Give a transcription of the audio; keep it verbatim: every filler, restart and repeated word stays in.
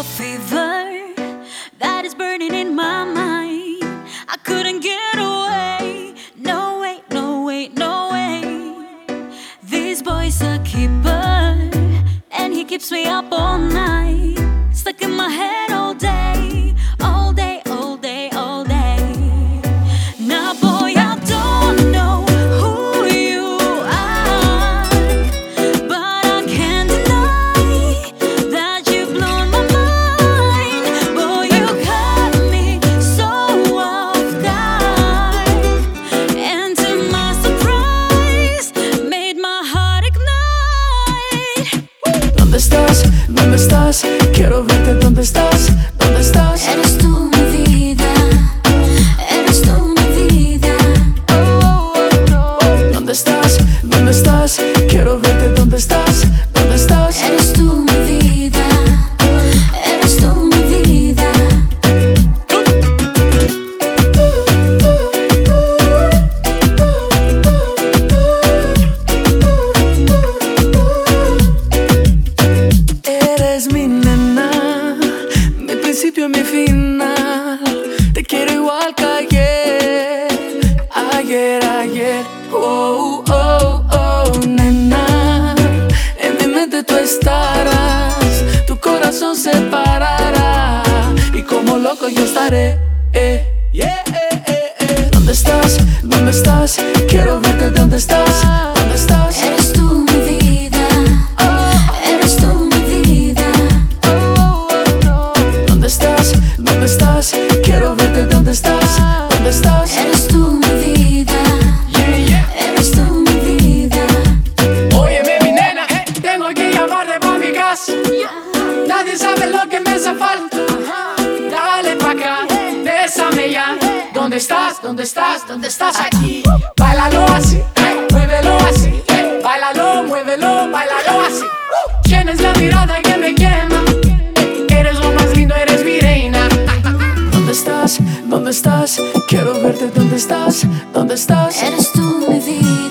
a fever that is burning in my mind. I couldn't get away. No way, no way, no way. This boy's a keeper, and he keeps me up all night, stuck in my head all day, all day, all day, all day. Now boy, I don't know who you are, but I can't deny that you've blown my mind. Boy, you got me so off guard, and to my surprise, made my heart ignite. ¿Dónde estás? ¿Dónde estás? Quiero verte, ¿dónde estás? ¿Dónde estás? Eres tú mi vida, eres tú mi vida. ¿Dónde estás? ¿Dónde estás? Quiero verte, ¿dónde estás? ¿Dónde estás? Eres tú mi vida, eres tú mi vida. Eres mi nena, mi principio, mi final. Te quiero igual que ayer, ayer, ayer. Oh, oh, oh, nena. En mi mente tú estarás, tu corazón se parará, y como loco yo estaré. Eh, yeah, eh, eh, eh. ¿Dónde estás? ¿Dónde estás? Quiero verte, ¿dónde estás? ¿Dónde estás? Eres tú mi vida, eres tú mi vida. ¿Dónde estás? ¿Dónde estás? Quiero verte, ¿dónde estás? ¿Dónde estás? Eres tú mi vida, Yeah, yeah. eres tú mi vida. Óyeme, mi nena, eh, tengo que llamarte pa' mi casa. Nadie sabe lo que me hace falta. Dale pa' acá, bésame ya. ¿Dónde estás? ¿Dónde estás? ¿Dónde estás? Aquí. Báilalo así, eh, muévelo así, eh, báilalo, muévelo, báilalo así. Tienes la mirada que me quema, eres lo más lindo, eres mi reina. ¿Dónde estás? ¿Dónde estás? Quiero verte, ¿dónde estás? ¿Dónde estás? Eres tú mi vida.